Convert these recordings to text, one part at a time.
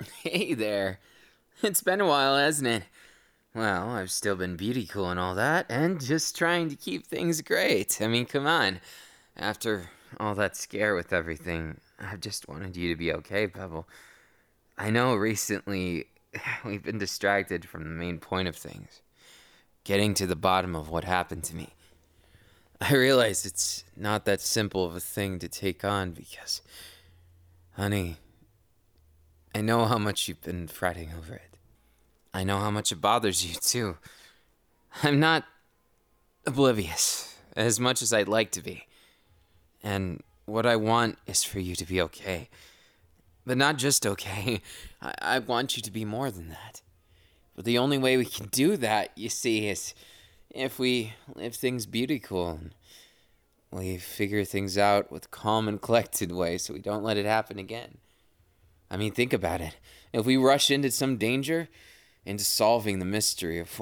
Hey there. It's been a while, hasn't it? Well, I've still been beauty cool and all that, and just trying to keep things great. I mean, come on. After all that scare with everything, I just wanted you to be okay, Pebble. I know recently we've been distracted from the main point of things, getting to the bottom of what happened to me. I realize it's not that simple of a thing to take on because, honey, I know how much you've been fretting over it. I know how much it bothers you, too. I'm not oblivious, as much as I'd like to be. And what I want is for you to be okay. But not just okay. I want you to be more than that. But the only way we can do that, you see, is if we live things beautiful and we figure things out with calm and collected way so we don't let it happen again. I mean, think about it. If we rush into some danger, into solving the mystery of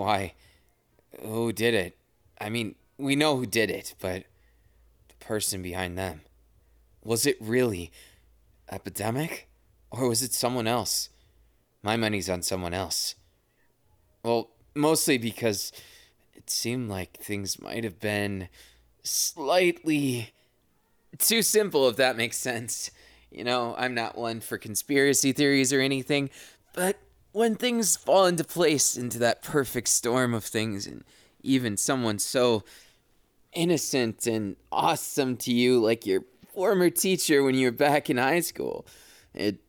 who did it. I mean, we know who did it, but the person behind them. Was it really epidemic? Or was it someone else? My money's on someone else. Well, mostly because it seemed like things might have been slightly too simple, if that makes sense. You know, I'm not one for conspiracy theories or anything, but when things fall into place into that perfect storm of things, and even someone so innocent and awesome to you like your former teacher when you were back in high school, it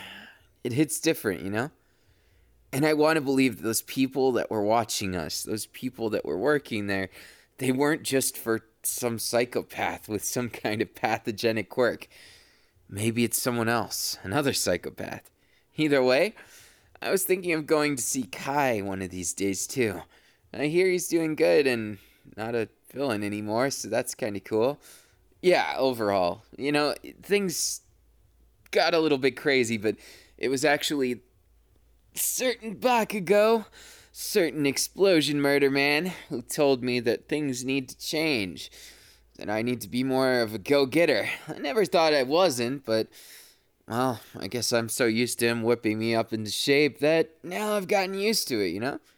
hits different, you know? And I want to believe that those people that were watching us, those people that were working there, they weren't just for some psychopath with some kind of pathogenic quirk. Maybe it's someone else, another psychopath. Either way, I was thinking of going to see Kai one of these days, too. I hear he's doing good and not a villain anymore, so that's kind of cool. Yeah, overall, you know, things got a little bit crazy, but it was actually certain Bakugo, certain explosion murder man, who told me that things need to change, that I need to be more of a go-getter. I never thought I wasn't, but well, I guess I'm so used to him whipping me up into shape that now I've gotten used to it, you know?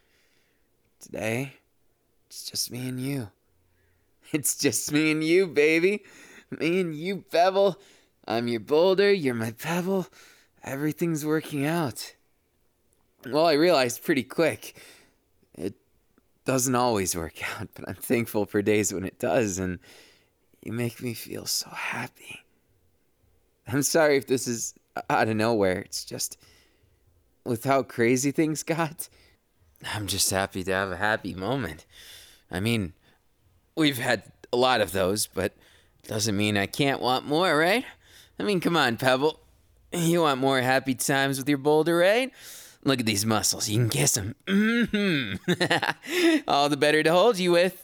Today, it's just me and you. It's just me and you, baby. Me and you, Pebble. I'm your boulder, you're my pebble. Everything's working out. Well, I realized pretty quick, it doesn't always work out, but I'm thankful for days when it does, and you make me feel so happy. I'm sorry if this is out of nowhere. It's just, with how crazy things got, I'm just happy to have a happy moment. I mean, we've had a lot of those, but doesn't mean I can't want more, right? I mean, come on, Pebble. You want more happy times with your boulder, right? Look at these muscles. You can kiss them. Mm-hmm. All the better to hold you with.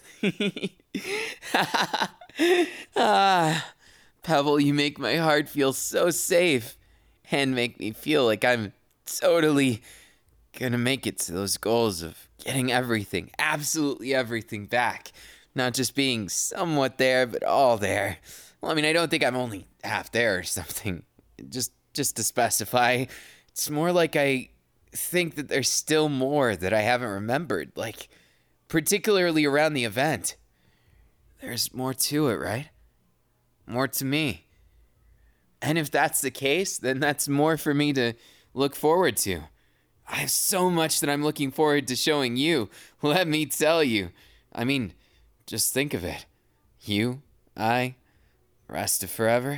Pebble, you make my heart feel so safe and make me feel like I'm totally gonna make it to those goals of getting everything, absolutely everything back. Not just being somewhat there, but all there. Well, I mean, I don't think I'm only half there or something. Just to specify, it's more like I think that there's still more that I haven't remembered, like particularly around the event. There's more to it, right? More to me. And if that's the case, then that's more for me to look forward to. I have so much that I'm looking forward to showing you. Let me tell you. I mean, just think of it. You, I, rest of forever.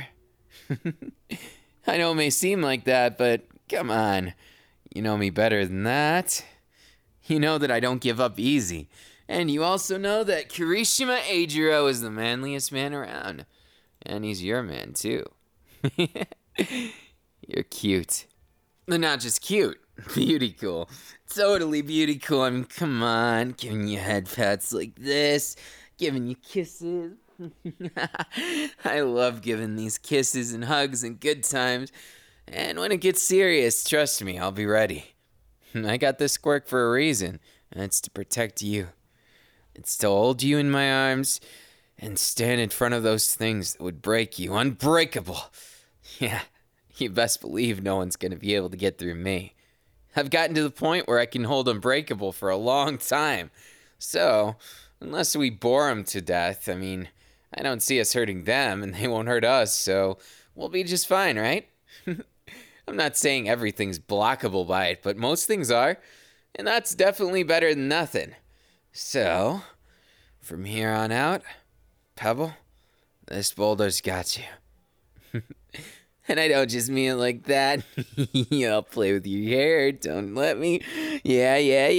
I know it may seem like that, but come on. You know me better than that. You know that I don't give up easy. And you also know that Kirishima Eijiro is the manliest man around. And he's your man, too. You're cute. But not just cute. Beauty cool. Totally beauty cool. I mean, come on. Giving you head pats like this. Giving you kisses. I love giving these kisses and hugs and good times. And when it gets serious, trust me, I'll be ready. I got this quirk for a reason, and it's to protect you. It's to hold you in my arms and stand in front of those things that would break you. Unbreakable. Yeah, you best believe no one's going to be able to get through me. I've gotten to the point where I can hold Unbreakable for a long time. So, unless we bore them to death, I don't see us hurting them, and they won't hurt us, so we'll be just fine, right? I'm not saying everything's blockable by it, but most things are, and that's definitely better than nothing. So, from here on out, Pebble, this boulder's got you. And I don't just mean it like that. I'll play with your hair. Don't let me. Yeah.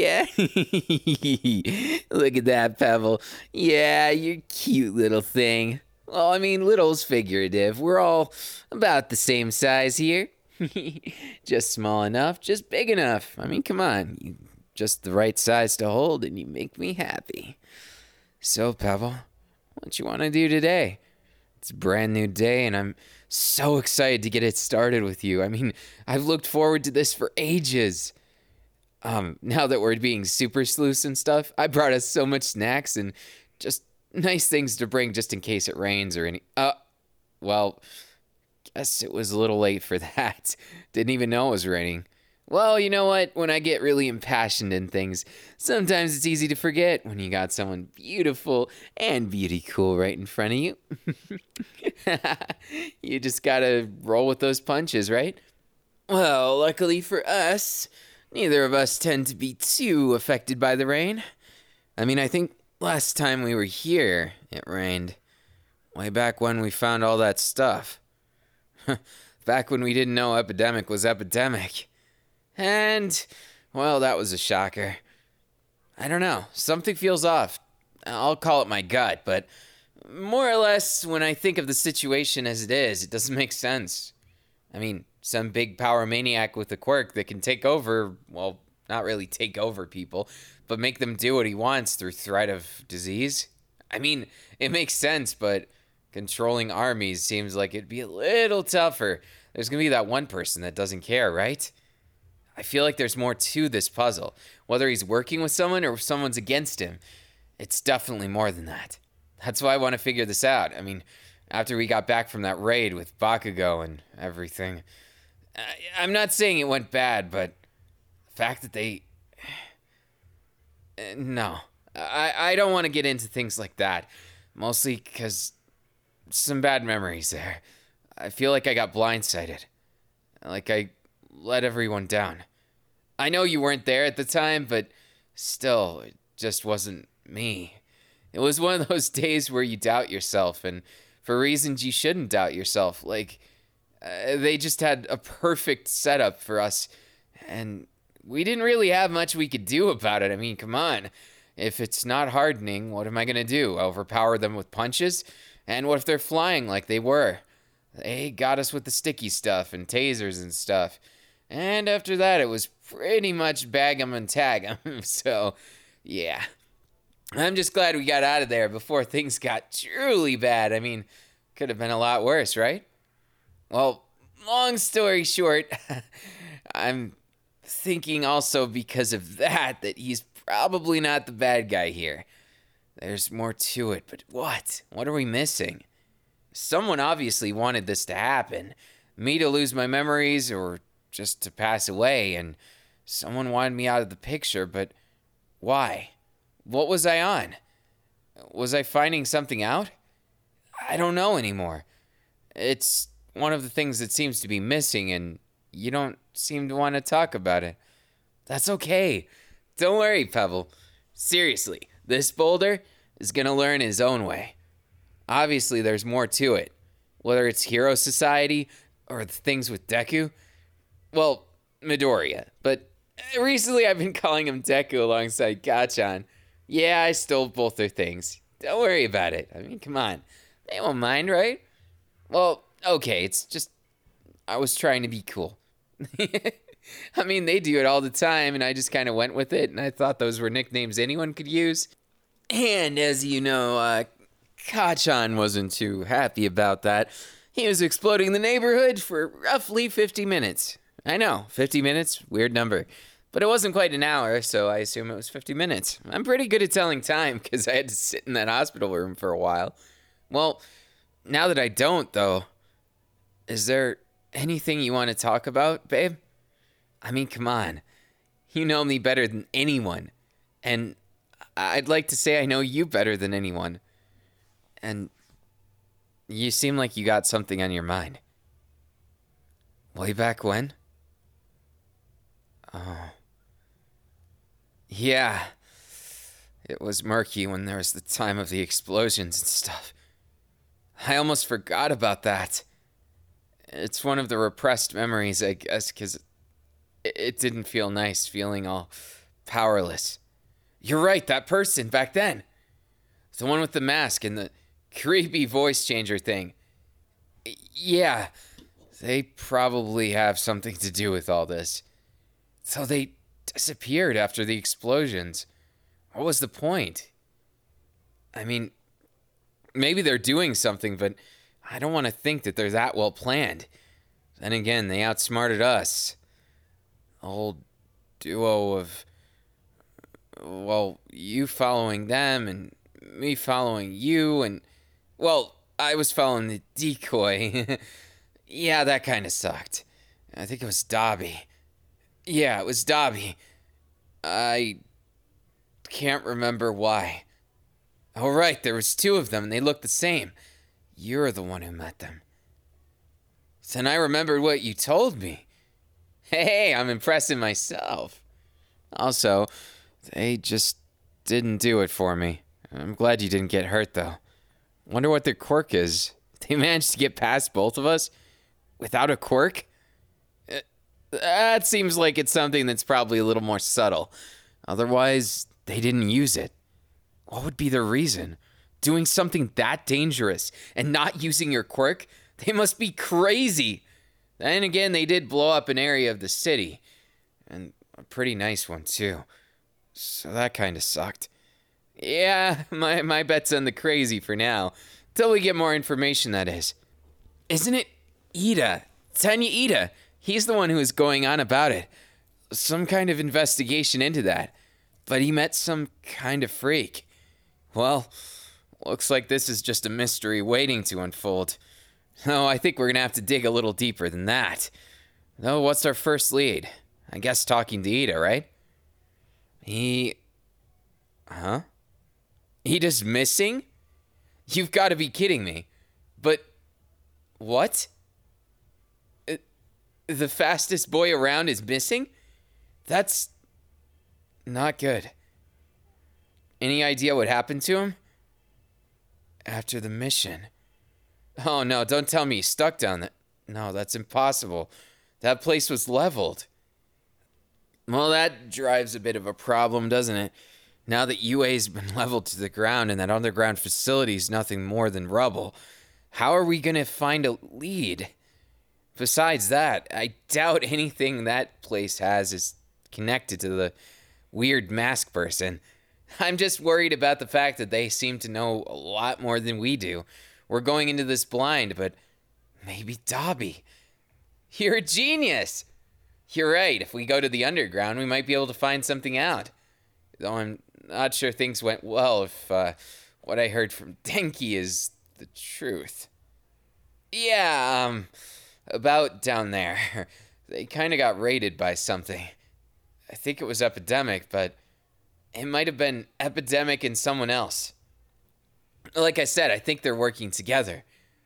Look at that, Pebble. Yeah, you're cute little thing. Well, little's figurative. We're all about the same size here. Just small enough, just big enough. Come on. You just the right size to hold, and you make me happy. So, Pebble, what you want to do today? It's a brand new day, and I'm so excited to get it started with you. I've looked forward to this for ages. Now that we're being super sleuths and stuff, I brought us so much snacks and just nice things to bring just in case it rains or any... well, guess it was a little late for that. Didn't even know it was raining. Well, you know what? When I get really impassioned in things, sometimes it's easy to forget when you got someone beautiful and beauty cool right in front of you. You just gotta roll with those punches, right? Well, luckily for us, neither of us tend to be too affected by the rain. I think last time we were here, it rained. Way back when we found all that stuff. Back when we didn't know epidemic was epidemic. And, well, that was a shocker. I don't know. Something feels off. I'll call it my gut, but more or less, when I think of the situation as it is, it doesn't make sense. Some big power maniac with a quirk that can take over, well, not really take over people, but make them do what he wants through threat of disease. It makes sense, but controlling armies seems like it'd be a little tougher. There's gonna be that one person that doesn't care, right? I feel like there's more to this puzzle. Whether he's working with someone or if someone's against him, it's definitely more than that. That's why I want to figure this out. After we got back from that raid with Bakugo and everything, I'm not saying it went bad, but the fact that they... No. I don't want to get into things like that. Mostly because some bad memories there. I feel like I got blindsided. Like I let everyone down. I know you weren't there at the time, but still, it just wasn't me. It was one of those days where you doubt yourself, and for reasons you shouldn't doubt yourself. They just had a perfect setup for us, and we didn't really have much we could do about it. Come on. If it's not hardening, what am I going to do? Overpower them with punches? And what if they're flying like they were? They got us with the sticky stuff and tasers and stuff. And after that, it was pretty much bag 'em and tag 'em. So, yeah. I'm just glad we got out of there before things got truly bad. Could have been a lot worse, right? Well, long story short, I'm thinking also because of that he's probably not the bad guy here. There's more to it, but what? What are we missing? Someone obviously wanted this to happen. Me to lose my memories or just to pass away, and someone wanted me out of the picture, but why? What was I on? Was I finding something out? I don't know anymore. It's one of the things that seems to be missing, and you don't seem to want to talk about it. That's okay. Don't worry, Pebble. Seriously, this boulder is gonna learn his own way. Obviously, there's more to it. Whether it's Hero Society or the things with Deku. Well, Midoriya. But recently I've been calling him Deku alongside Gachan. Yeah, I stole both their things. Don't worry about it. Come on. They won't mind, right? Well, okay, it's just... I was trying to be cool. They do it all the time, and I just kind of went with it, and I thought those were nicknames anyone could use. And as you know, Kachan wasn't too happy about that. He was exploding the neighborhood for roughly 50 minutes. I know, 50 minutes, weird number. But it wasn't quite an hour, so I assume it was 50 minutes. I'm pretty good at telling time because I had to sit in that hospital room for a while. Well, now that I don't, though, is there Anything you want to talk about, babe? I mean, come on. You know me better than anyone. And I'd like to say I know you better than anyone. And you seem like you got something on your mind. Way back when? Oh. Yeah. It was murky when there was the time of the explosions and stuff. I almost forgot about that. It's one of the repressed memories, I guess, because it didn't feel nice feeling all powerless. You're right, that person back then. The one with the mask and the creepy voice changer thing. Yeah, they probably have something to do with all this. So they disappeared after the explosions. What was the point? I mean, maybe they're doing something, but I don't want to think that they're that well planned. Then again, they outsmarted us. A whole duo of, well, you following them and me following you, and, well, I was following the decoy. Yeah, that kind of sucked. I think it was Dobby. Yeah, it was Dobby. I can't remember why. Oh, right, there was two of them, and they looked the same. You're the one who met them. Then I remembered what you told me. Hey, I'm impressing myself. Also, they just didn't do it for me. I'm glad you didn't get hurt, though. Wonder what their quirk is. They managed to get past both of us without a quirk? That seems like it's something that's probably a little more subtle. Otherwise, they didn't use it. What would be their reason? Doing something that dangerous and not using your quirk? They must be crazy. Then again, they did blow up an area of the city. And a pretty nice one, too. So that kind of sucked. Yeah, my bet's on the crazy for now. Till we get more information, that is. Isn't it Ida? Tanya Ida. He's the one who is going on about it. Some kind of investigation into that. But he met some kind of freak. Well, looks like this is just a mystery waiting to unfold. No, I think we're going to have to dig a little deeper than that. Though, what's our first lead? I guess talking to Ida, right? Huh? Ida's missing? You've got to be kidding me. But, what? The fastest boy around is missing? That's not good. Any idea what happened to him? After the mission. Oh no, don't tell me he's stuck down there. No, that's impossible. That place was leveled. Well, that drives a bit of a problem, doesn't it? Now that UA's been leveled to the ground and that underground facility's nothing more than rubble, how are we gonna find a lead? Besides that, I doubt anything that place has is connected to the weird mask person. I'm just worried about the fact that they seem to know a lot more than we do. We're going into this blind, but maybe Dobby. You're a genius! You're right, if we go to the underground, we might be able to find something out. Though I'm not sure things went well if what I heard from Denki is the truth. Yeah, about down there. They kind of got raided by something. I think it was Epidemic, but it might have been Epidemic and someone else. Like I said, I think they're working together.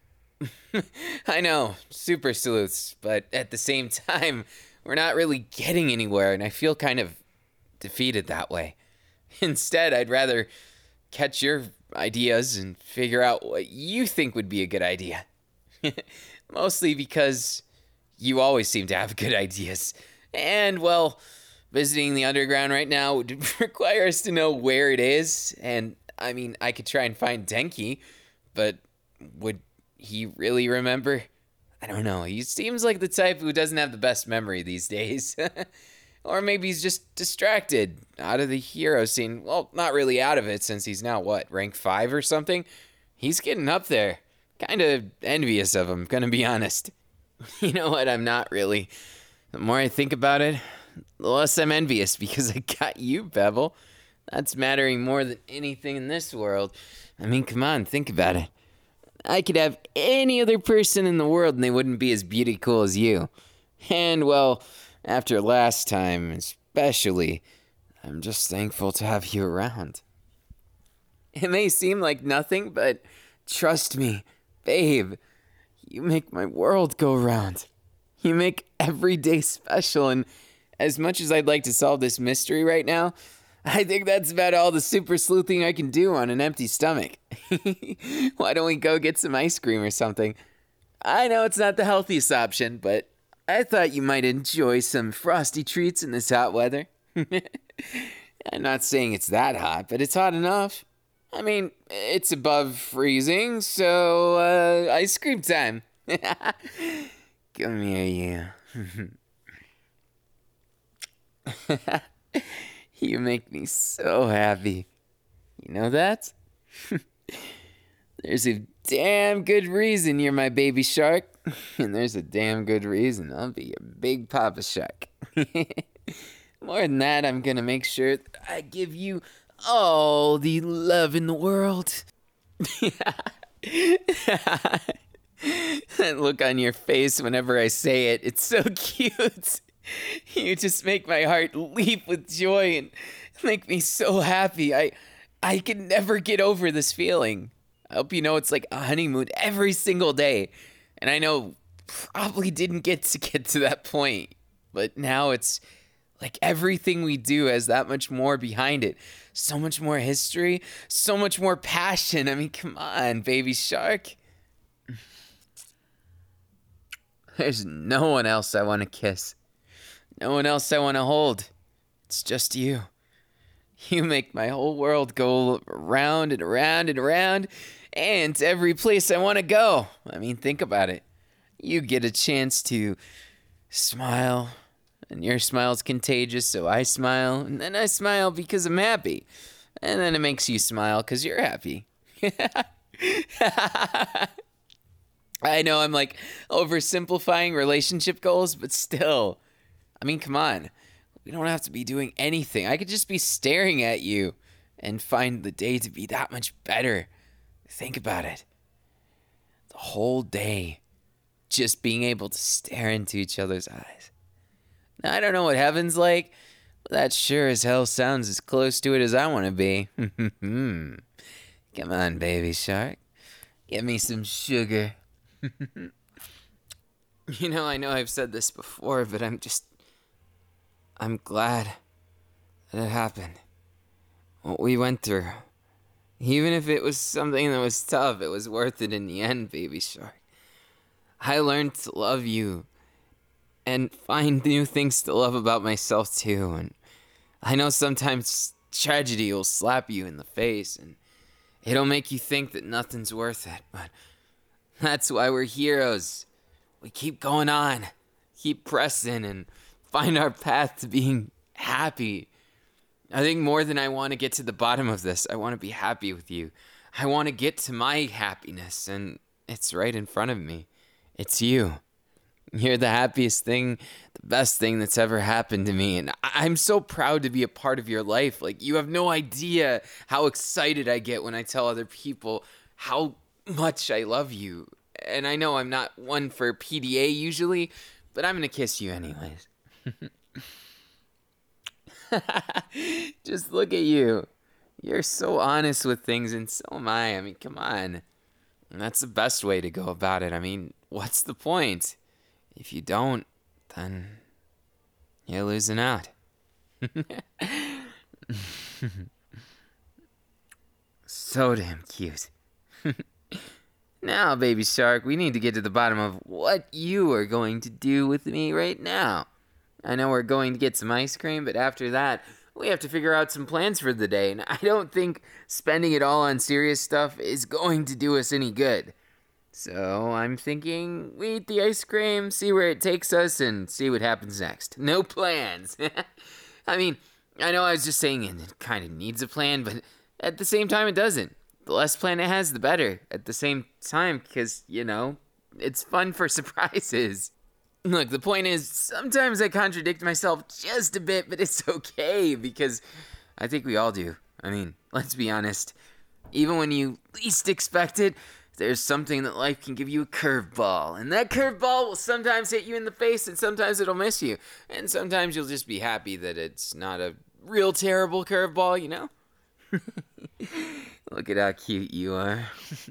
I know, super sleuths, but at the same time, we're not really getting anywhere, and I feel kind of defeated that way. Instead, I'd rather catch your ideas and figure out what you think would be a good idea. Mostly because you always seem to have good ideas. And, well, visiting the underground right now would require us to know where it is. And, I mean, I could try and find Denki, but would he really remember? I don't know. He seems like the type who doesn't have the best memory these days. Or maybe he's just distracted, out of the hero scene. Well, not really out of it, since he's now, rank 5 or something? He's getting up there. Kind of envious of him, gonna be honest. You know what, I'm not really. The more I think about it, the less I'm envious, because I got you, Bevel. That's mattering more than anything in this world. I mean, come on, think about it. I could have any other person in the world and they wouldn't be as beautiful as you. And, well, after last time, especially, I'm just thankful to have you around. It may seem like nothing, but trust me, babe, you make my world go round. You make every day special, and as much as I'd like to solve this mystery right now, I think that's about all the super sleuthing I can do on an empty stomach. Why don't we go get some ice cream or something? I know it's not the healthiest option, but I thought you might enjoy some frosty treats in this hot weather. I'm not saying it's that hot, but it's hot enough. I mean, it's above freezing, so ice cream time. Come here, you. You make me so happy. You know that? There's a damn good reason you're my baby shark. And there's a damn good reason I'll be your big papa shark. More than that, I'm gonna make sure that I give you all the love in the world. That look on your face whenever I say it, it's so cute. You just make my heart leap with joy and make me so happy. I can never get over this feeling. I hope you know it's like a honeymoon every single day. And I know probably didn't get to that point. But now it's like everything we do has that much more behind it. So much more history, so much more passion. I mean, come on, baby shark. There's no one else I want to kiss. No one else I want to hold. It's just you. You make my whole world go around and around and around, and to every place I want to go. I mean, think about it. You get a chance to smile, and your smile's contagious, so I smile, and then I smile because I'm happy. And then it makes you smile because you're happy. I know I'm like oversimplifying relationship goals, but still. I mean, come on. We don't have to be doing anything. I could just be staring at you and find the day to be that much better. Think about it. The whole day, just being able to stare into each other's eyes. Now, I don't know what heaven's like, but that sure as hell sounds as close to it as I want to be. Come on, baby shark. Get me some sugar. You know, I know I've said this before, but I'm glad that it happened. What we went through. Even if it was something that was tough, it was worth it in the end, baby shark. I learned to love you and find new things to love about myself too. And I know sometimes tragedy will slap you in the face and it'll make you think that nothing's worth it, but that's why we're heroes. We keep going on, keep pressing, and find our path to being happy. I think more than I want to get to the bottom of this, I want to be happy with you. I want to get to my happiness, and it's right in front of me. It's you. You're the happiest thing, the best thing that's ever happened to me, and I'm so proud to be a part of your life. Like, you have no idea how excited I get when I tell other people how much I love you. And I know I'm not one for PDA usually, but I'm going to kiss you anyways. Just look at you. You're so honest with things, and so am I. I mean, come on. And that's the best way to go about it. I mean, what's the point? If you don't, then you're losing out. So damn cute. Now, baby shark, we need to get to the bottom of what you are going to do with me right now. I know we're going to get some ice cream, but after that, we have to figure out some plans for the day. And I don't think spending it all on serious stuff is going to do us any good. So I'm thinking we eat the ice cream, see where it takes us, and see what happens next. No plans. I mean, I know I was just saying it kind of needs a plan, but at the same time it doesn't. The less plan it has, the better. At the same time, because, you know, it's fun for surprises. Look, the point is, sometimes I contradict myself just a bit, but it's okay, because I think we all do. I mean, let's be honest. Even when you least expect it, there's something that life can give you a curveball. And that curveball will sometimes hit you in the face, and sometimes it'll miss you. And sometimes you'll just be happy that it's not a real terrible curveball, you know? Look at how cute you are.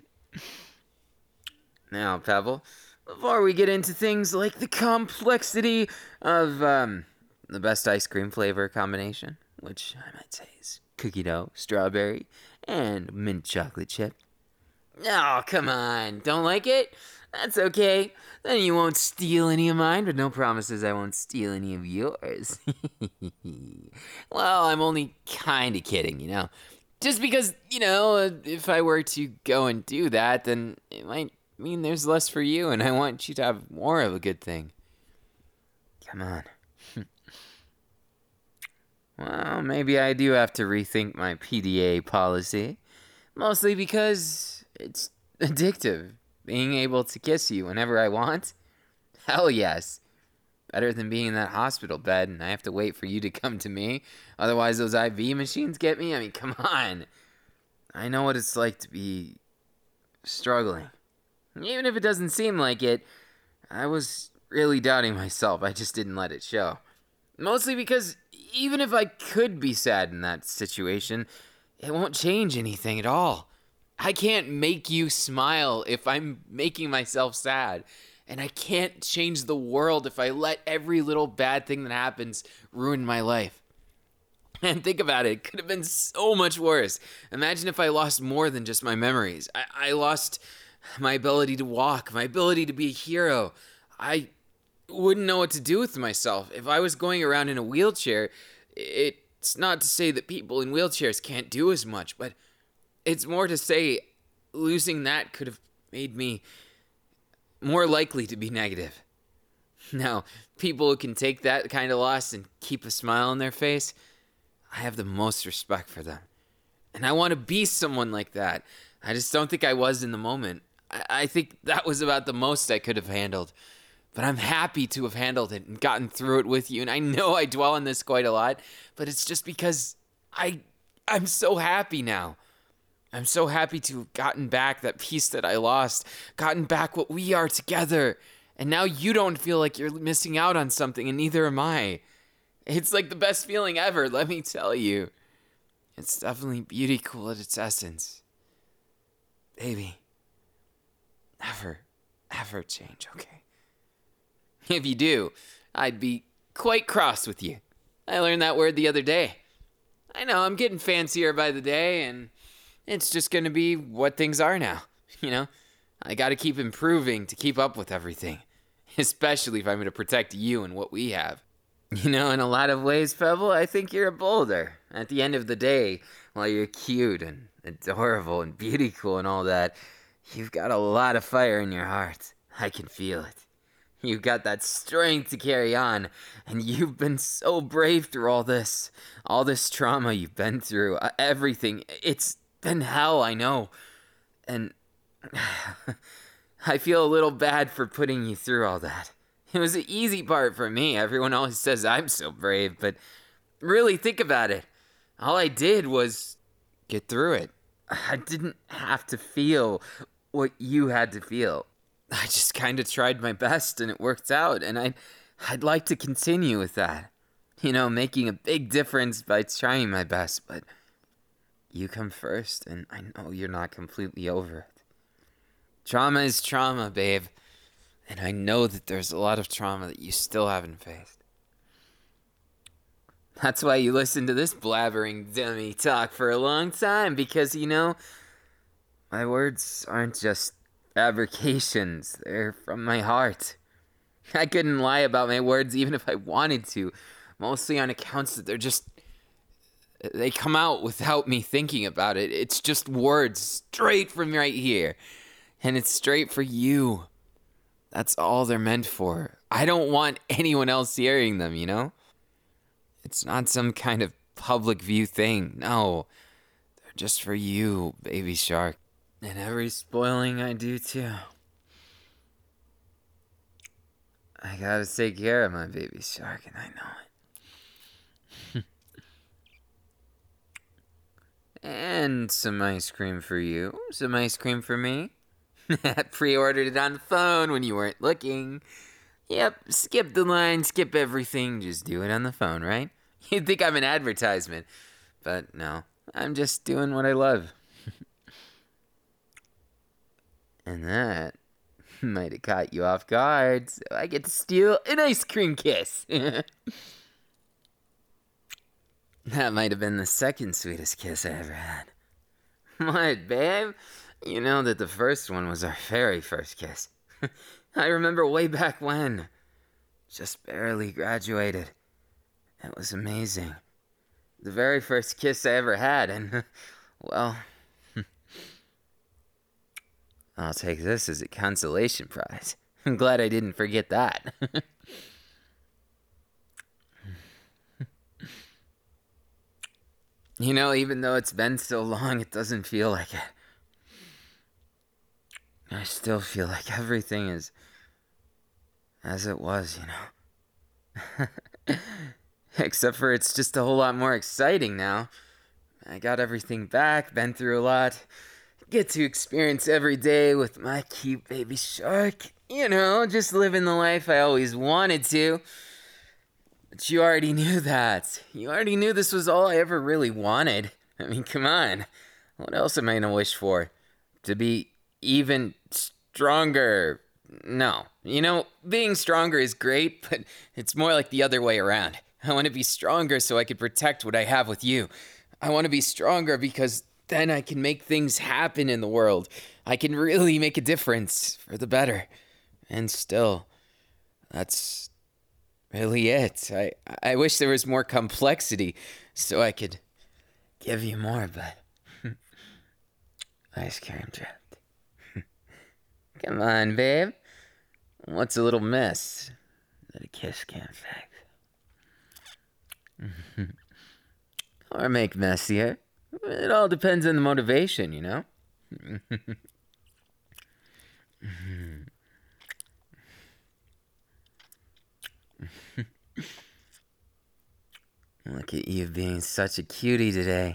Now, Pebble, before we get into things like the complexity of the best ice cream flavor combination, which I might say is cookie dough, strawberry, and mint chocolate chip. Oh, come on. Don't like it? That's okay. Then you won't steal any of mine, but no promises I won't steal any of yours. Well, I'm only kind of kidding, you know. Just because, you know, if I were to go and do that, then it might mean there's less for you, and I want you to have more of a good thing. Come on. Well, maybe I do have to rethink my PDA policy. Mostly because it's addictive. Being able to kiss you whenever I want? Hell yes. Better than being in that hospital bed and I have to wait for you to come to me. Otherwise those IV machines get me. I mean, come on. I know what it's like to be struggling. Even if it doesn't seem like it, I was really doubting myself. I just didn't let it show. Mostly because even if I could be sad in that situation, it won't change anything at all. I can't make you smile if I'm making myself sad. And I can't change the world if I let every little bad thing that happens ruin my life. And think about it could have been so much worse. Imagine if I lost more than just my memories. I lost my ability to walk, my ability to be a hero. I wouldn't know what to do with myself. If I was going around in a wheelchair, it's not to say that people in wheelchairs can't do as much, but it's more to say losing that could have made me more likely to be negative. Now, people who can take that kind of loss and keep a smile on their face, I have the most respect for them. And I want to be someone like that. I just don't think I was in the moment. I think that was about the most I could have handled. But I'm happy to have handled it and gotten through it with you. And I know I dwell on this quite a lot, but it's just because I'm so happy now. I'm so happy to have gotten back that piece that I lost, gotten back what we are together. And now you don't feel like you're missing out on something, and neither am I. It's like the best feeling ever, let me tell you. It's definitely beauty cool at its essence. Baby, never change, okay? If you do, I'd be quite cross with you. I learned that word the other day. I know, I'm getting fancier by the day, and it's just going to be what things are now, you know? I got to keep improving to keep up with everything, especially if I'm going to protect you and what we have. You know, in a lot of ways, Pebble, I think you're a boulder. At the end of the day, while you're cute and adorable and beautiful and all that, you've got a lot of fire in your heart. I can feel it. You've got that strength to carry on, and you've been so brave through all this trauma you've been through, everything. It's been hell, I know. And I feel a little bad for putting you through all that. It was the easy part for me. Everyone always says I'm so brave, but really think about it. All I did was get through it. I didn't have to feel what you had to feel. I just kind of tried my best and it worked out, and I'd like to continue with that. You know, making a big difference by trying my best, but you come first, and I know you're not completely over it. Trauma is trauma, babe. And I know that there's a lot of trauma that you still haven't faced. That's why you listen to this blabbering dummy talk for a long time, because, you know, my words aren't just fabrications. They're from my heart. I couldn't lie about my words even if I wanted to, mostly on accounts that they come out without me thinking about it. It's just words straight from right here. And it's straight for you. That's all they're meant for. I don't want anyone else hearing them, you know? It's not some kind of public view thing. No. They're just for you, baby shark. And every spoiling I do, too. I gotta take care of my baby shark, and I know it. And some ice cream for you. Some ice cream for me. Pre-ordered it on the phone when you weren't looking. Yep, skip the line, skip everything, just do it on the phone, right? You'd think I'm an advertisement, but no, I'm just doing what I love. And that might have caught you off guard, so I get to steal an ice cream kiss. That might have been the second sweetest kiss I ever had. What, babe? You know that the first one was our very first kiss. I remember way back when. Just barely graduated. It was amazing. The very first kiss I ever had, and, well, I'll take this as a consolation prize. I'm glad I didn't forget that. You know, even though it's been so long, it doesn't feel like it. I still feel like everything is as it was, you know. Except for it's just a whole lot more exciting now. I got everything back, been through a lot. Get to experience every day with my cute baby shark. You know, just living the life I always wanted to. But you already knew that. You already knew this was all I ever really wanted. I mean, come on. What else am I gonna wish for? To be even stronger? No. You know, being stronger is great, but it's more like the other way around. I want to be stronger so I can protect what I have with you. I want to be stronger because then I can make things happen in the world. I can really make a difference for the better. And still, that's really it. I wish there was more complexity so I could give you more, but ice cream dripped. Come on, babe. What's a little mess that a kiss can't fix? Or make messier. It all depends on the motivation, you know? Look at you being such a cutie today.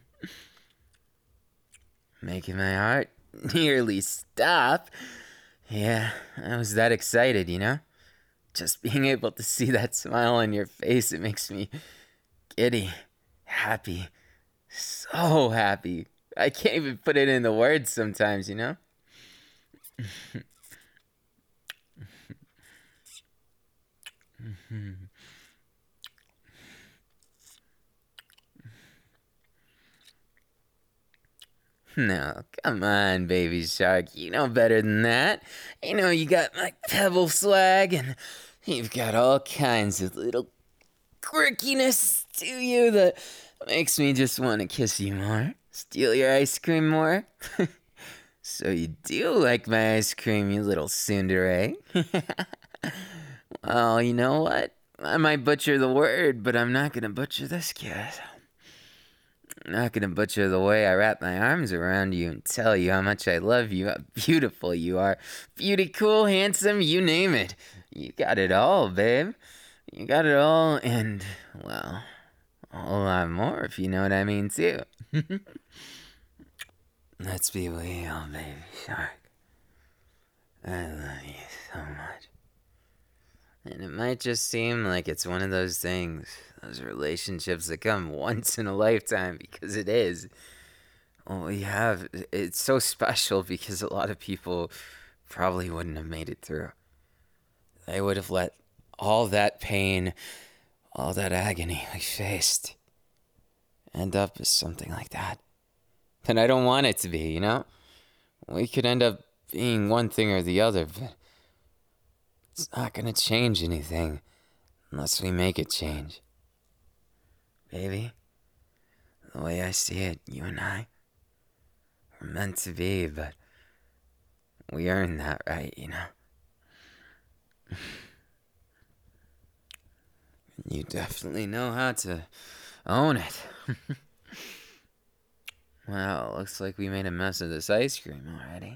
Making my heart nearly stop. Yeah, I was that excited, you know? Just being able to see that smile on your face, it makes me giddy, happy, so happy. I can't even put it into words sometimes, you know? No, come on, baby shark. You know better than that. You know you got my pebble swag, and you've got all kinds of little quirkiness to you that makes me just want to kiss you more, steal your ice cream more. So you do like my ice cream, you little tsundere. Well, you know what? I might butcher the word, but I'm not gonna butcher this kiss. I'm not gonna butcher the way I wrap my arms around you and tell you how much I love you, how beautiful you are. Beauty, cool, handsome, you name it. You got it all, babe. You got it all, and, well, a whole lot more, if you know what I mean, too. Let's be real, baby shark. I love you so much. And it might just seem like it's one of those things, those relationships that come once in a lifetime, because it is. What we have, it's so special because a lot of people probably wouldn't have made it through. They would have let all that pain, all that agony we faced end up as something like that. And I don't want it to be, you know? We could end up being one thing or the other, but it's not gonna change anything unless we make it change. Baby, the way I see it, you and I, we're meant to be, but we earned that right, you know? You definitely know how to own it. Well, looks like we made a mess of this ice cream already.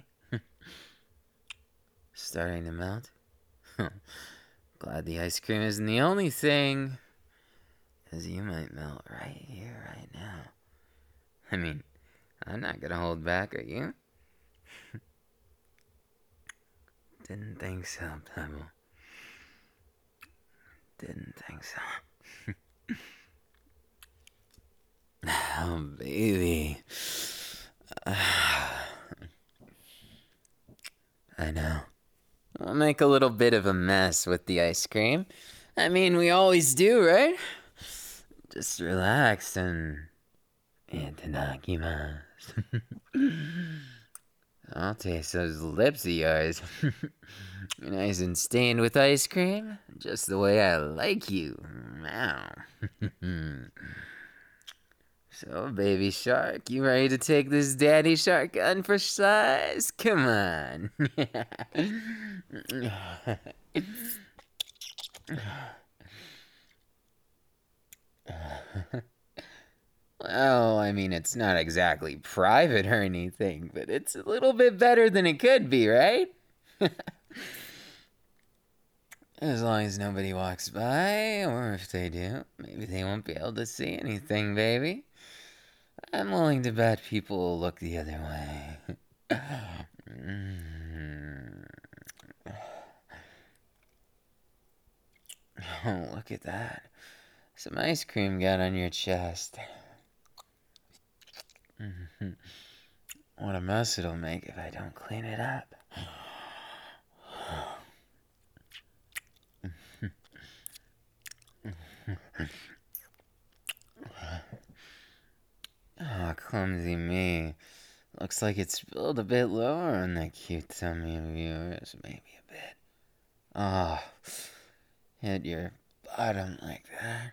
Starting to melt. Glad the ice cream isn't the only thing, 'cause you might melt right here, right now. I mean, I'm not gonna hold back, are you? Didn't think so, Pebble. Didn't think so. Oh, baby. I know. We'll make a little bit of a mess with the ice cream. I mean, we always do, right? Just relax and... Itadakimasu. I'll taste those lips of yours. Nice and stained with ice cream. Just the way I like you. Wow. So, baby shark, you ready to take this daddy shark gun for size? Come on. Well, I mean, it's not exactly private or anything, but it's a little bit better than it could be, right? As long as nobody walks by, or if they do, maybe they won't be able to see anything, baby. I'm willing to bet people will look the other way. Oh, look at that. Some ice cream got on your chest. What a mess it'll make if I don't clean it up. Oh, clumsy me. Looks like it spilled a bit lower on that cute tummy of yours. Maybe a bit. Oh, hit your bottom like that.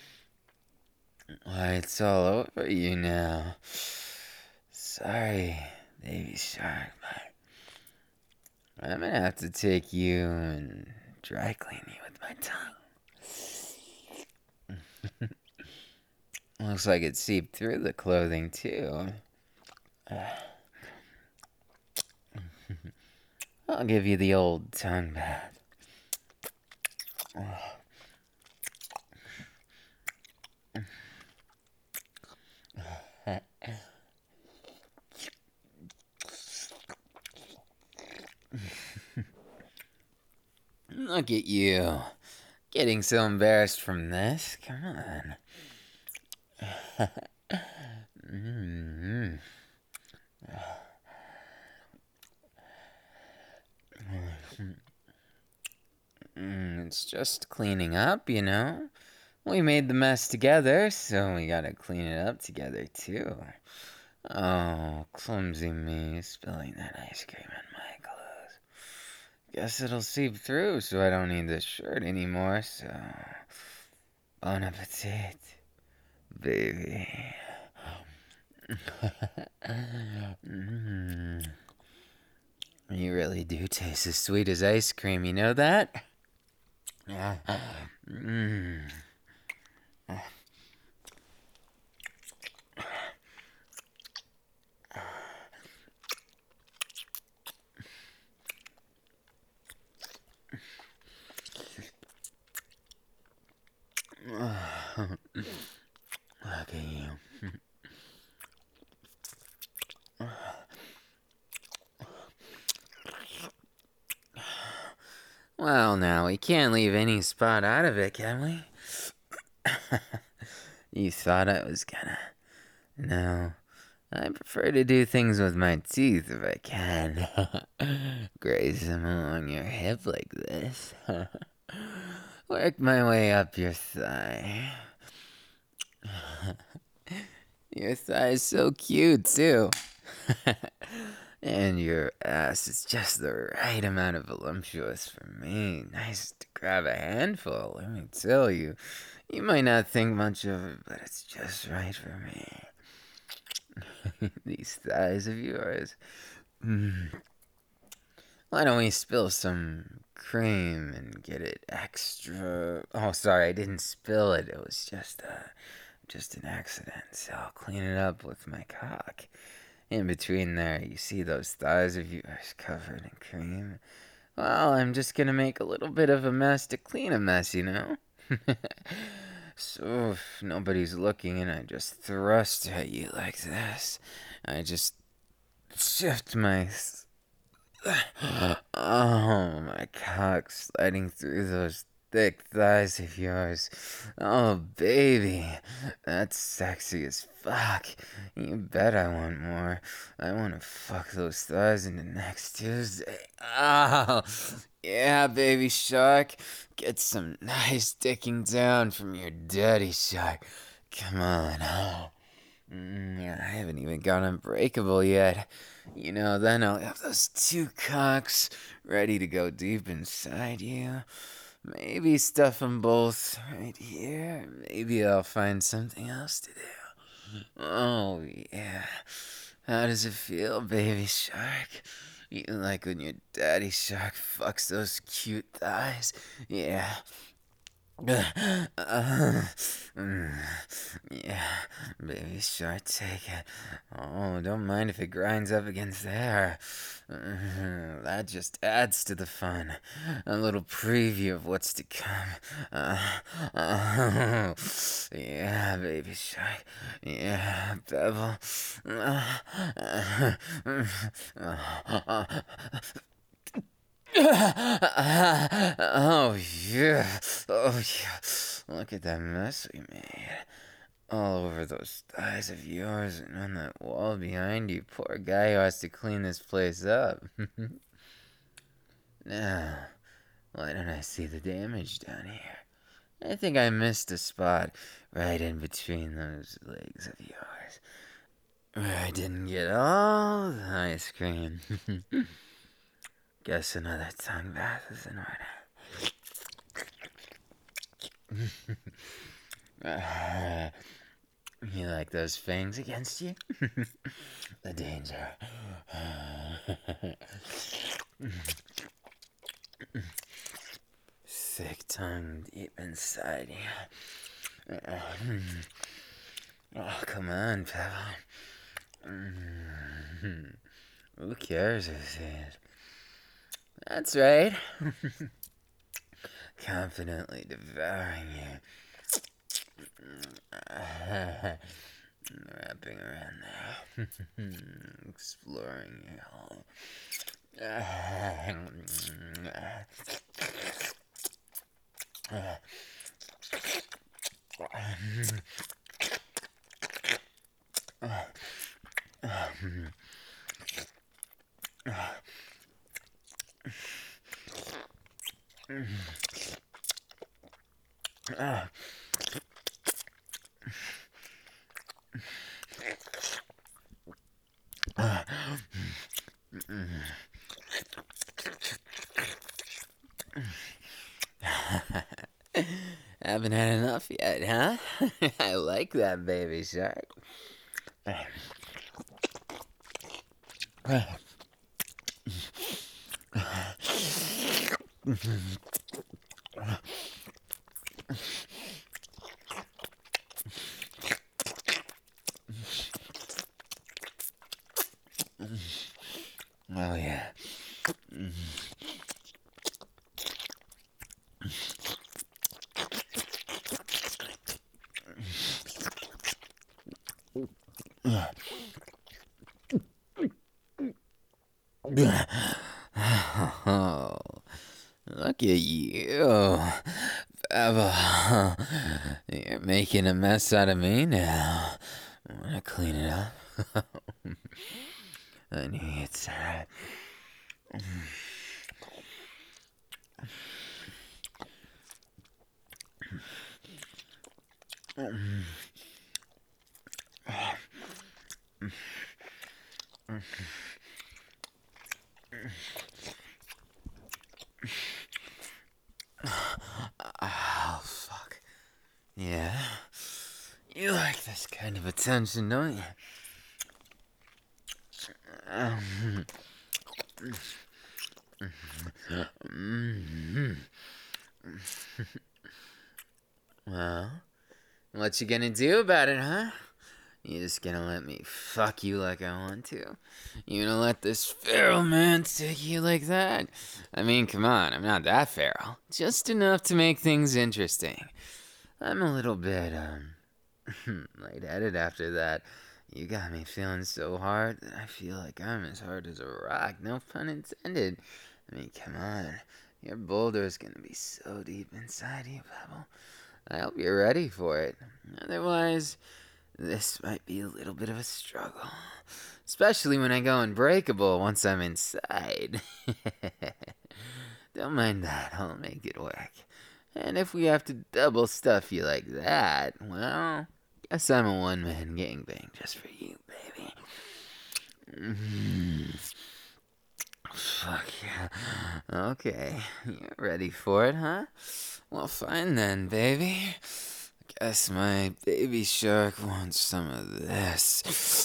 Why, it's all over you now. Sorry, baby shark, but I'm gonna have to take you and dry clean you with my tongue. Looks like it seeped through the clothing, too. I'll give you the old tongue bath. Look at you. Getting so embarrassed from this. Come on. It's just cleaning up, you know. We made the mess together, so we gotta clean it up together, too. Oh, clumsy me, spilling that ice cream on my clothes. Guess it'll seep through, so I don't need this shirt anymore, so... Bon appetit, baby. You really do taste as sweet as ice cream, you know that? Look at you. Well, now, we can't leave any spot out of it, can we? You thought I was gonna. No. I prefer to do things with my teeth if I can. Graze them along your hip like this. Work my way up your thigh. Your thigh's so cute, too. And your ass is just the right amount of voluptuous for me. Nice to grab a handful, let me tell you. You might not think much of it, but it's just right for me. These thighs of yours. Why don't we spill some cream and get it extra... Oh, sorry, I didn't spill it. It was just an accident. So I'll clean it up with my cock. In between there, you see those thighs of yours covered in cream? Well, I'm just gonna make a little bit of a mess to clean a mess, you know? So if nobody's looking and I just thrust at you like this, I just shift my Oh, my cock sliding through those thick thighs of yours. Oh, baby, that's sexy as fuck. You bet I want more. I want to fuck those thighs into next Tuesday. Oh, yeah, baby shark. Get some nice dicking down from your daddy shark. Come on. Oh. Yeah, I haven't even got Unbreakable yet. Then I'll have those two cocks ready to go deep inside you. Maybe stuff them both right here. Maybe I'll find something else to do. Oh, yeah. How does it feel, baby shark? You like when your daddy shark fucks those cute thighs? Yeah. Yeah, baby shark, take it. Oh, don't mind if it grinds up against there. That just adds to the fun. A little preview of what's to come. Yeah, baby shark. Yeah, Bevel. Oh yeah, oh yeah. Look at that mess we made. All over those thighs of yours and on that wall behind you. Poor guy who has to clean this place up. Now, why don't I see the damage down here? I think I missed a spot right in between those legs of yours. Where I didn't get all the ice cream. Guess another tongue bath is in order. You like those fangs against you? The danger. Thick tongue deep inside you. Oh, come on, Pebble. Who cares who sees? That's right. Confidently devouring you. Wrapping around there. Exploring your home. Haven't had enough yet, huh? I like that, baby shark. Oh, yeah. Oh, look at you, Baba. You're making a mess out of me now. I want to clean it up. I knew you'd say that. Oh, fuck. Yeah? You like this kind of attention, don't you? Well, what you gonna do about it, huh? You just gonna let me fuck you like I want to? You gonna let this feral man take you like that? I mean, come on, I'm not that feral. Just enough to make things interesting. I'm a little bit, lightheaded after that You got me feeling so hard that I feel like I'm as hard as a rock. No pun intended. I mean, come on. Your boulder is gonna be so deep inside you, Pebble. I hope you're ready for it. Otherwise, this might be a little bit of a struggle. Especially when I go unbreakable once I'm inside. Don't mind that, I'll make it work. And if we have to double stuff you like that, well, guess I'm a one-man gangbang just for you, baby. Fuck yeah. Okay, you're ready for it, huh? Well, fine then, baby. Guess my baby shark wants some of this.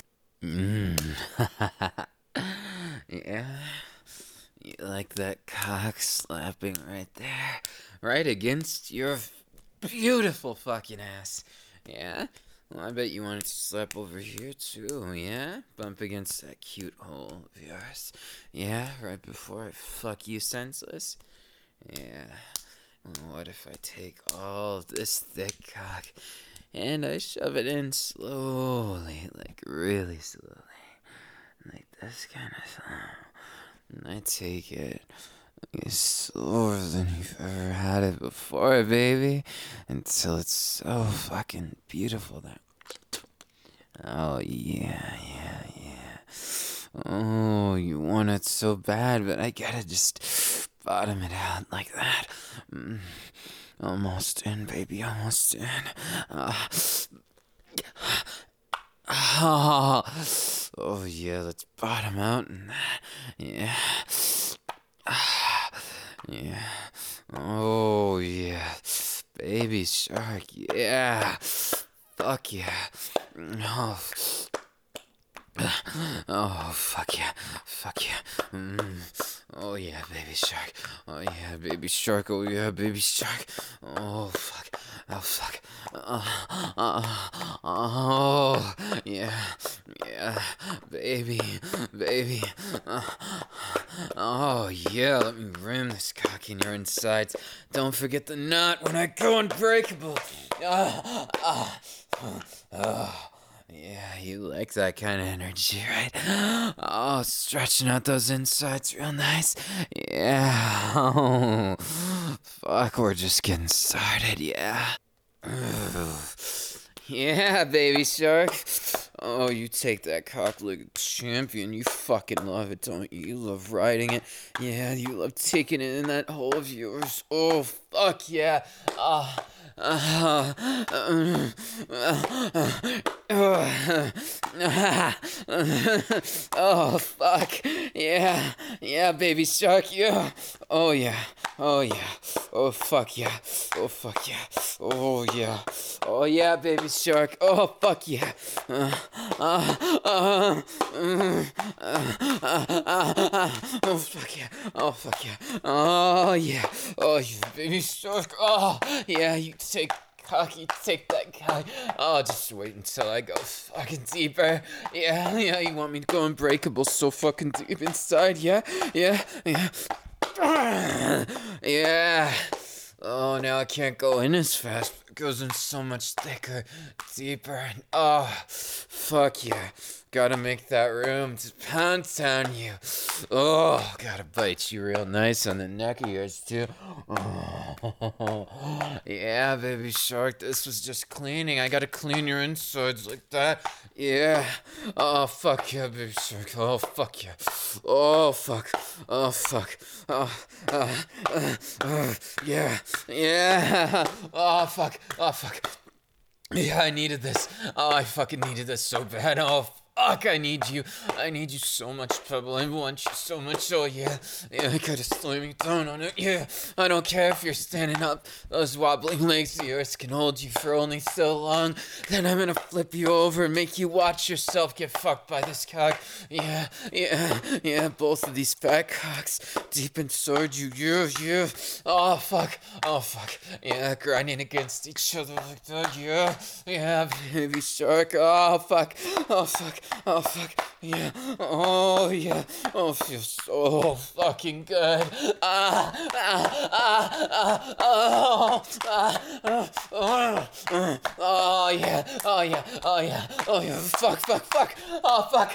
Yeah? You like that cock slapping right there? Right against your beautiful fucking ass. Yeah? Well, I bet you want it to slap over here too, yeah? Bump against that cute hole of yours. Yeah, right before I fuck you senseless? Yeah. Well, what if I take all this thick cock and I shove it in slowly, like really slowly, like this kind of thing. And I take it slower than you've ever had it before, baby, until it's so fucking beautiful that. Oh, yeah. Oh, you want it so bad, but I gotta just bottom it out like that. Almost in, baby, almost in. Oh, yeah, let's bottom out and yeah. Yeah. Oh, yeah. Baby shark, yeah. Fuck yeah. Oh, fuck yeah. Fuck yeah. Oh, yeah, baby shark. Oh, yeah, baby shark. Oh, yeah, baby shark. Oh, fuck. Oh, fuck. Oh, yeah. Yeah, baby. Oh, yeah, let me ram this cock in your insides. Don't forget the knot when I go unbreakable. Yeah, you like that kind of energy, right? Oh, stretching out those insides real nice. Yeah. Oh, fuck, we're just getting started, yeah. Yeah, baby shark. Oh, you take that cock like a champion. You fucking love it, don't you? You love riding it. Yeah, you love taking it in that hole of yours. Oh, fuck yeah. Oh, fuck. Yeah, baby shark, yeah. Oh, yeah. Oh, fuck yeah. Oh, fuck yeah. Oh, yeah. Oh, yeah, baby shark. Oh, fuck yeah. Oh, fuck yeah. Oh, fuck yeah. Oh, yeah. Oh, you baby shark. Oh, yeah, you take that cock. Oh, just wait until I go fucking deeper. Yeah, you want me to go unbreakable so fucking deep inside, yeah. Yeah. Oh, now I can't go in as fast. It goes in so much thicker, deeper. Oh, fuck yeah. Gotta make that room to pounce on you. Oh, gotta bite you real nice on the neck of yours, too. Oh, yeah, baby shark, this was just cleaning. I gotta clean your insides like that. Yeah. Oh, fuck yeah, baby shark. Oh, fuck yeah. Oh, fuck. Oh, fuck. Yeah. Oh, fuck. Yeah, I needed this. Oh, I fucking needed this so bad. Oh, fuck, I need you. I need you so much, Pebble. I want you so much. Oh, yeah. I gotta slam you down on it. Yeah. I don't care if you're standing up. Those wobbling legs of yours can hold you for only so long. Then I'm gonna flip you over and make you watch yourself get fucked by this cock. Yeah. Both of these fat cocks deep inside you. Yeah. Oh, fuck. Yeah, grinding against each other like that. Yeah, baby shark. Oh, fuck. Yeah. Oh, yeah. Oh, feels so fucking good. Oh, yeah. Oh, yeah. Oh, yeah. Oh, yeah. Fuck, fuck, fuck. Oh, fuck.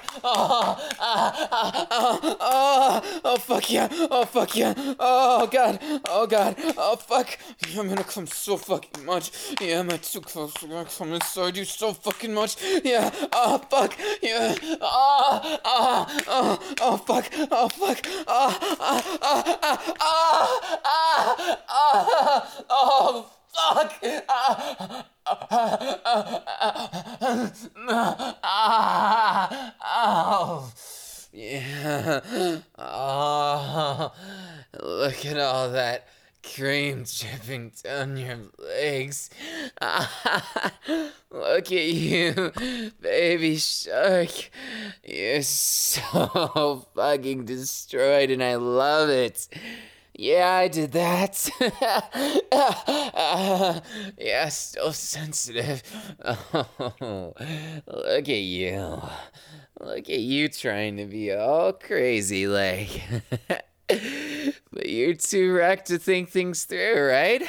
Oh, fuck yeah. Oh, fuck yeah. Oh, God. Oh, God. Oh, fuck. I'm gonna come so fucking much. Yeah, my two clothes are gonna come inside you so fucking much. Yeah. Oh, fuck. Yeah. Oh, fuck. Oh, fuck. Oh, fuck. Oh. Yeah. Oh, look at all that cream dripping down your legs. Look at you, baby shark. You're so fucking destroyed, and I love it. Yeah, I did that. Yeah, still sensitive. Oh, look at you. Look at you trying to be all crazy like. But you're too wrecked to think things through, right?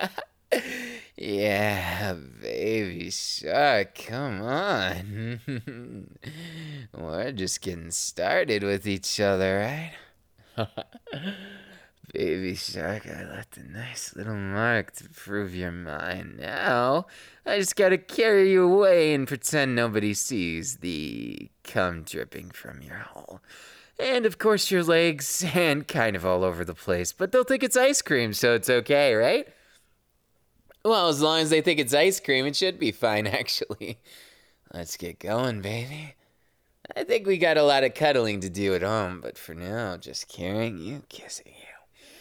Yeah, baby shark, come on. We're just getting started with each other, right? Baby shark, I left a nice little mark to prove you're mine. Now, I just gotta carry you away and pretend nobody sees the cum dripping from your hole. And of course your legs and kind of all over the place, but they'll think it's ice cream, so it's okay, right? Well, as long as they think it's ice cream, it should be fine, actually. Let's get going, baby. I think we got a lot of cuddling to do at home, but for now, just carrying you, kissing you.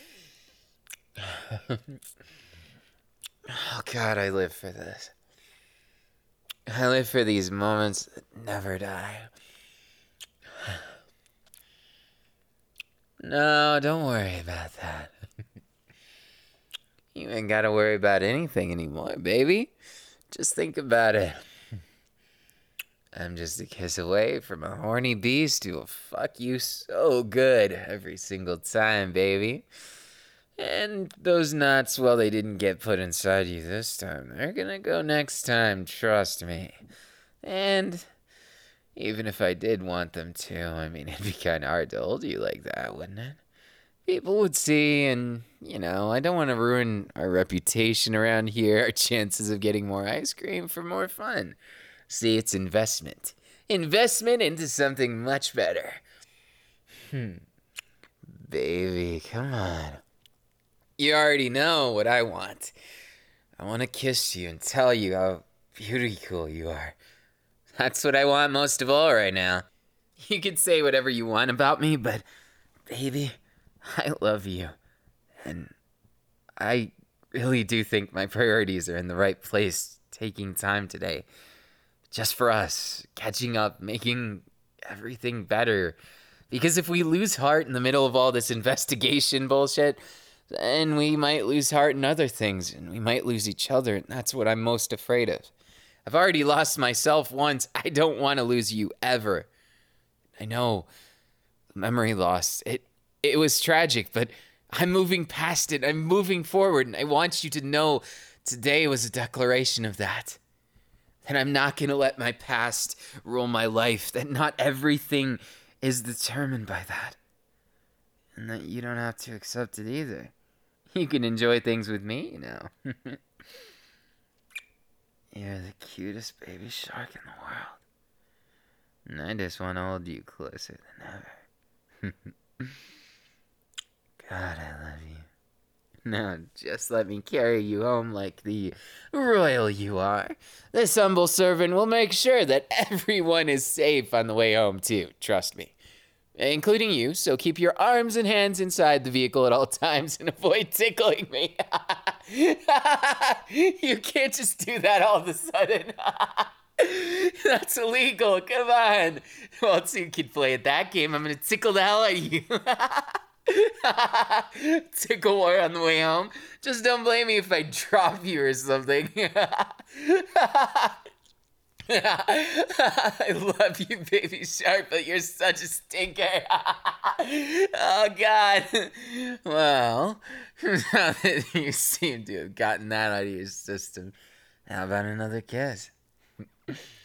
Oh, God, I live for this. I live for these moments that never die. No, don't worry about that. You ain't gotta worry about anything anymore, baby. Just think about it. I'm just a kiss away from a horny beast who will fuck you so good every single time, baby. And those nuts, well, they didn't get put inside you this time. They're gonna go next time, trust me. And even if I did want them to, I mean, it'd be kind of hard to hold you like that, wouldn't it? People would see, and, I don't want to ruin our reputation around here, our chances of getting more ice cream for more fun. See, it's investment. Investment into something much better. Baby, come on. You already know what I want. I want to kiss you and tell you how beautiful you are. That's what I want most of all right now. You can say whatever you want about me, but, baby, I love you. And I really do think my priorities are in the right place, taking time today. Just for us, catching up, making everything better. Because if we lose heart in the middle of all this investigation bullshit, then we might lose heart in other things, and we might lose each other, and that's what I'm most afraid of. I've already lost myself once. I don't want to lose you ever. I know, memory loss, it was tragic, but I'm moving past it. I'm moving forward, and I want you to know today was a declaration of that. That I'm not going to let my past rule my life, that not everything is determined by that. And that you don't have to accept it either. You can enjoy things with me, You're the cutest baby shark in the world. And I just want to hold you closer than ever. God, I love you. Now, just let me carry you home like the royal you are. This humble servant will make sure that everyone is safe on the way home, too. Trust me. Including you, so keep your arms and hands inside the vehicle at all times and avoid tickling me. You can't just do that all of a sudden. That's illegal. Come on. Well, so you can play at that game. I'm going to tickle the hell out of you. Tickle war on the way home. Just don't blame me if I drop you or something. I love you, Baby Shark, but you're such a stinker. Oh, God. Well, now that you seem to have gotten that out of your system, how about another kiss?